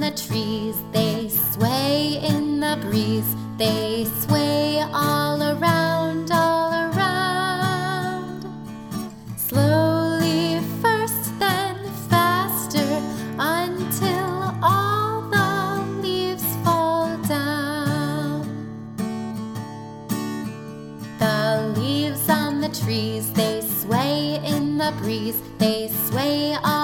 the trees, they sway in the breeze. They sway all around, all around. Slowly first, then faster, until all the leaves fall down. The leaves on the trees, they sway in the breeze. They sway all